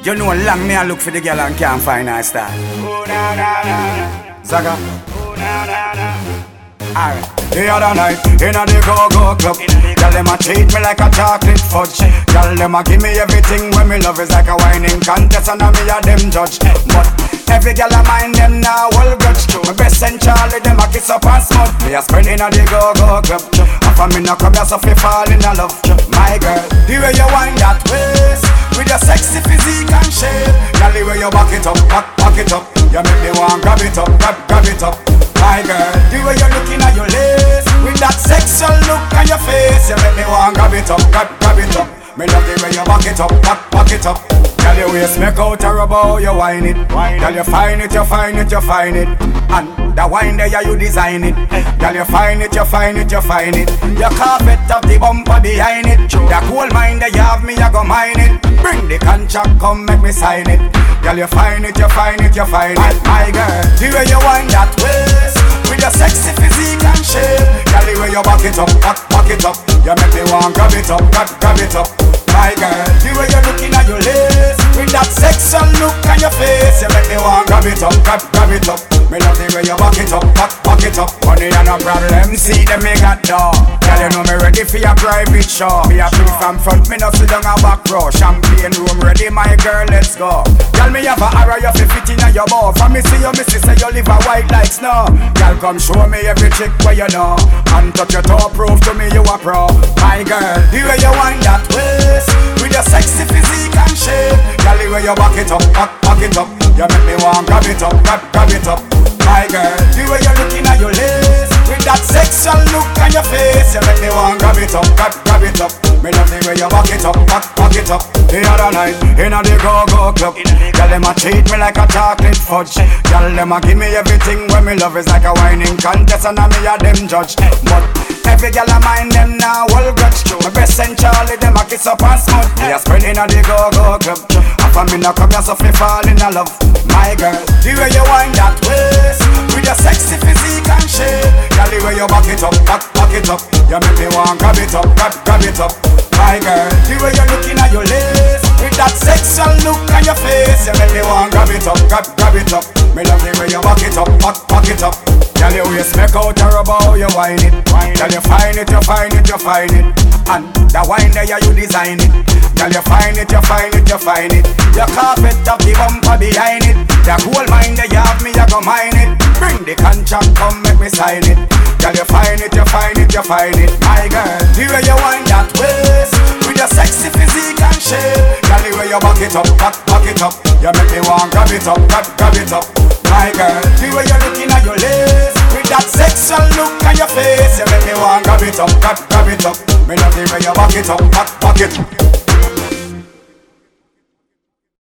You know long me I look for the girl and can't find her style. Oh na na na Zaga. Oh na na na. Alright. The other night, in a the go-go club, girl them a treat me like a chocolate fudge. Girl them a give me everything when me love is like a whining contest and me a them judge. But every girl a mind them now all grudge. My best and Charlie them a kiss up and smut. Me a spend in a the go-go club. And for me no come here so fi fall in a love. My girl, the way you wind that waist with your sexy physique and shape. Girl, the way you back it up, back it up. You make me want grab it up, grab it up. My girl, the way you're looking at your lace with that sexual look on your face, you make me want grab it up, grab it up. Me love the way you back it up, back it up. Girl, your waist make out a rubber, you whine it. Girl, you find it, you find it, you find it. And the wine there, you design it. Girl, you find it, you find it, you find it. Your carpet up the bumper behind it. The cool mind there, you have me, you go mine it. Bring the contract, come make me sign it. Girl, you find it, you find it, you find it. My girl, the way you wind that waist with your sexy physique and shape. Girl, the way you back it up, back it up. You make me want grab it up, grab it up. My girl, the way you're looking at your lace with that sexual look on your face, you make me want grab it up, grab it up. Me love the way you back it up, back it up. Money and no problem, see them me got door. Girl, you know me ready for your private show. Me a free from front, me no sit down a back row. Champagne room ready, my girl, let's go. Girl, me have a arrow, you fi fit in a your bow. From me see you, me see say you live a white like snow. Girl, come show me every trick where you know. And touch your toe, prove to me you a pro. My girl, the way you wind that waist with your sexy physique and shape. Girl, the way you back it up, back it up. You make me want grab it up, grab it up. My girl, the way you're looking at your lace with that sexual look on your face, you make me want grab it up, grab it up. Me love the way you back it up, back it up. The other night, in a the go-go club, girl them a treat me like a chocolate fudge. Girl them a give me everything when me love is like a whining contest and me a them judge. But every girl a mind them now all grudge. My best and Charlie them a kiss up and smut. Me a spread in a the go-go club. And for me no come here so fi fall in a love. My girl, the way you wind that waist with your sexy physique and shape. Girl, the way you back it up, back it up. You make me want grab it up, grab it up. My girl, the way you're looking at your lace with that sexual look on your face, you make me want grab it up, grab it up. Me love the way you back it up, back it up. Girl, your waist make out a rubber, you whine it. Girl, you find it, you find it, you find it. And the wine there, you design it. Girl, you find it, you find it, you find it. Your carpet up the bumper behind it. The whole mind there, you have me, you go mine it. Bring the contract, come make me sign it. Girl, you find it, you find it, you find it. My girl, the way you wind that waist with your sexy physique and shape. Girl, the way you back it up, back it up. You make me want grab it up, grab it up. My girl, the way you're looking at your lace with that sexual look on your face, you make me want grab it up, grab it up. Me love the way you back it up, back it.